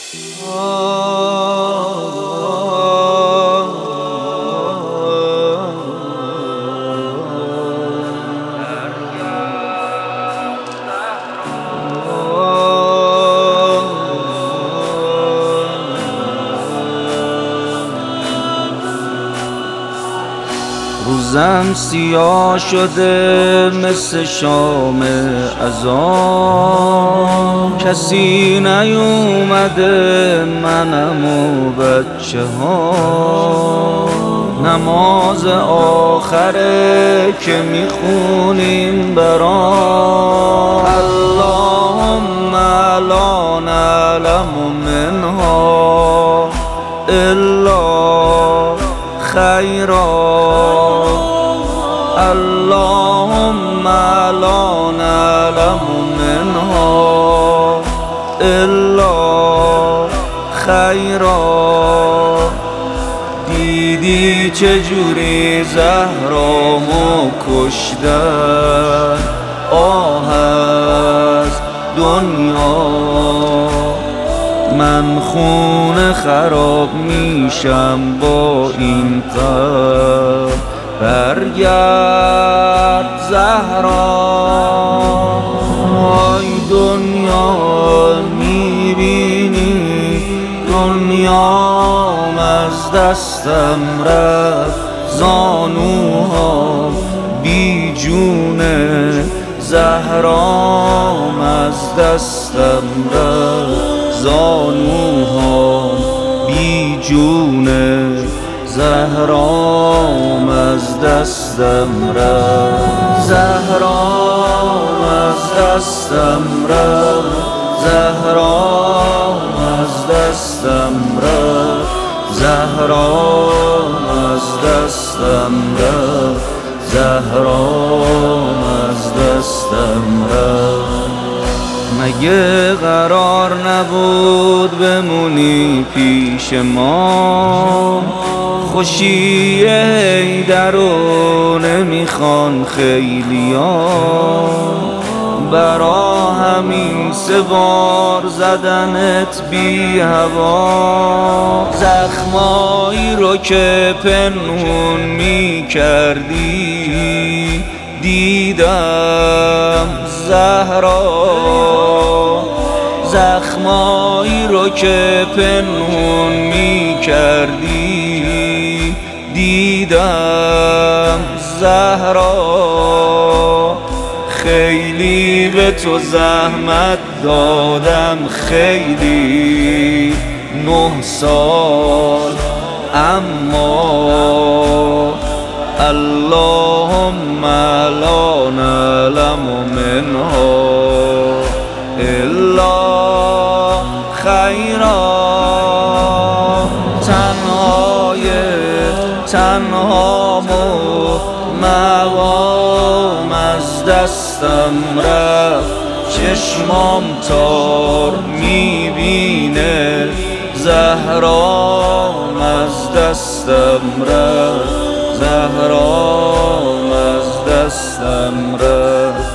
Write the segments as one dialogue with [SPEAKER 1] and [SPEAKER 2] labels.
[SPEAKER 1] روزم سیاه شده مثل شام اذان، کسی نیومده منم و بچه ها. نماز آخره که میخونیم برام، اللهم لا نعلم منها الا خیرا، اللهم لا نعلم منها الا خیرا. دیدی چجوری زهرامو کشتن، آه از دنیا من خونه خراب میشم با این غم. برگرد زهرا، ای دنیا میبینی دنیام از دستم رفت، زانوهام بی جونه، زهرام از دستم رفت، زانوهام بی جونه، زهرام از دستم رفت، زهرام از دستم رفت، زهرام از دستم رفت، زهرام از دستم رفت، زهرام از دستم رفت. مگه قرار نبود بمونی پیش ما؟ خوشی حیدر رو نمیخوان خیلیا، برا همین 3 بار زدنت بی هوا. زخمایی رو که پنهون میکردی دیدم زهرا، زخمایی رو که پنهون میکردی دیدم زهرا. خیلی به تو زحمت دادم، خیلی 9 سال، اما اللهم لا نعلم منها الا خیرا. تنهامو مقام از دستم رفت، چشمام تار میبینه، زهرام از دستم رفت، زهرام از دستم رفت،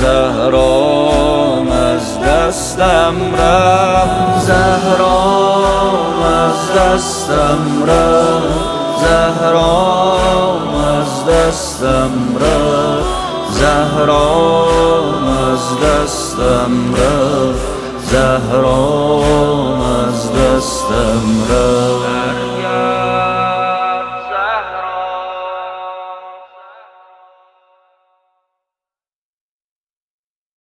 [SPEAKER 1] زهرام از دستم رفت، زهرام از دستم رفت، زهرام از دستم رفت، زهرام از دستم رفت، زهرام از دستم رفت.